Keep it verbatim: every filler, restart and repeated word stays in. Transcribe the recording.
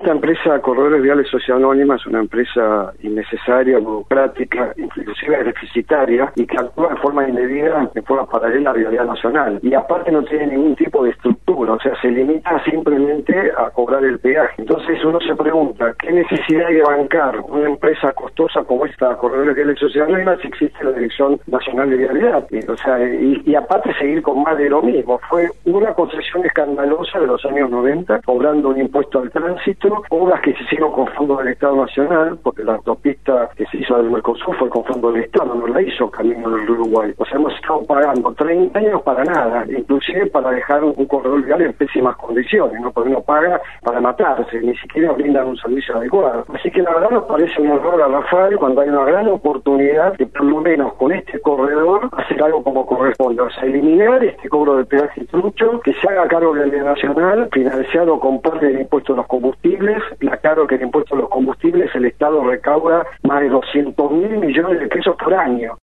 Esta empresa Corredores Viales Sociedad Anónima es una empresa innecesaria, burocrática, inclusive deficitaria, y que actúa de forma indebida, de forma paralela a la vialidad nacional. Y aparte no tiene ningún tipo de estructura, o sea, se limita simplemente a cobrar el peaje. Entonces uno se pregunta, ¿qué necesidad hay de bancar una empresa costosa como esta Corredores Viales Sociedad Anónima si existe la Dirección Nacional de Vialidad? Y, o sea, y, y aparte seguir con más de lo mismo. Fue una concesión escandalosa de los años noventa, cobrando un impuesto al tránsito, obras que se hicieron con fondos del Estado Nacional, porque la autopista que se hizo del Mercosur fue con fondos del Estado, no la hizo Camino del Uruguay. O sea, hemos estado pagando treinta años para nada, inclusive para dejar un, un corredor vial en pésimas condiciones, ¿no? Porque uno paga para matarse, ni siquiera brindan un servicio adecuado. Así que la verdad nos parece un error a Rafael cuando hay una gran oportunidad de por lo menos con este corredor hacer algo como corresponde, o sea, eliminar este cobro de peaje trucho, que se haga cargo de la nacional, financiado con parte del impuesto a los combustibles. Aclaro que el impuesto a los combustibles el Estado recauda más de doscientos mil millones de pesos por año.